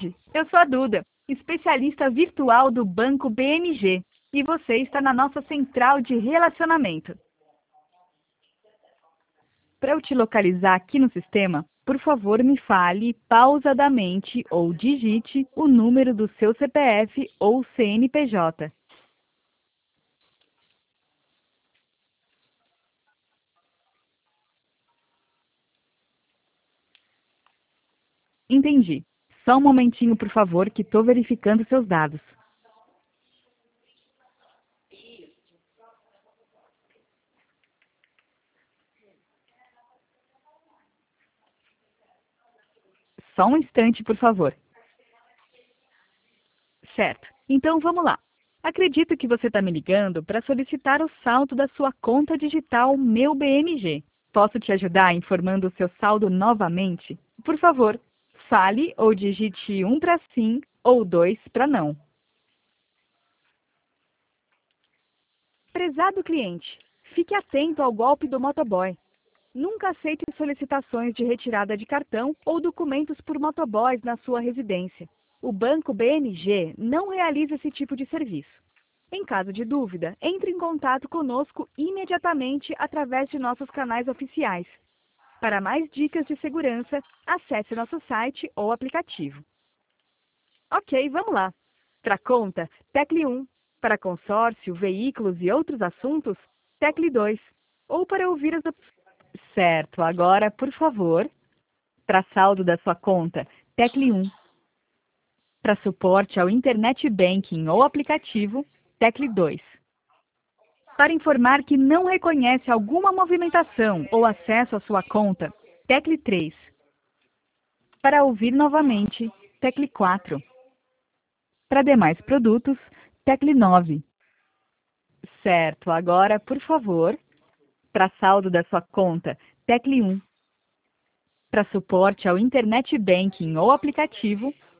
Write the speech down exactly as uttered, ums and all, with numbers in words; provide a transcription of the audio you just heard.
Eu sou a Duda, especialista virtual do Banco B M G, e você está na nossa central de relacionamento. Para eu te localizar aqui no sistema, por favor me fale pausadamente ou digite o número do seu C P F ou C N P J. Entendi. Só um momentinho, por favor, que estou verificando seus dados. Só um instante, por favor. Certo. Então vamos lá. Acredito que você está me ligando para solicitar o saldo da sua conta digital Meu B M G. Posso te ajudar informando o seu saldo novamente? Por favor, fale ou digite um para sim ou dois para não. Prezado cliente, fique atento ao golpe do motoboy. Nunca aceite solicitações de retirada de cartão ou documentos por motoboys na sua residência. O Banco B M G não realiza esse tipo de serviço. Em caso de dúvida, entre em contato conosco imediatamente através de nossos canais oficiais. Para mais dicas de segurança, acesse nosso site ou aplicativo. Ok, vamos lá. Para conta, tecle um. Para consórcio, veículos e outros assuntos, tecle dois. Ou para ouvir as opções. Certo, agora, por favor, para saldo da sua conta, tecle um. Para suporte ao Internet Banking ou aplicativo, tecle dois. Para informar que não reconhece alguma movimentação ou acesso à sua conta, tecle três. Para ouvir novamente, tecle quatro. Para demais produtos, tecle nove. Certo, agora, por favor, para saldo da sua conta, tecle um. Para suporte ao Internet Banking ou aplicativo,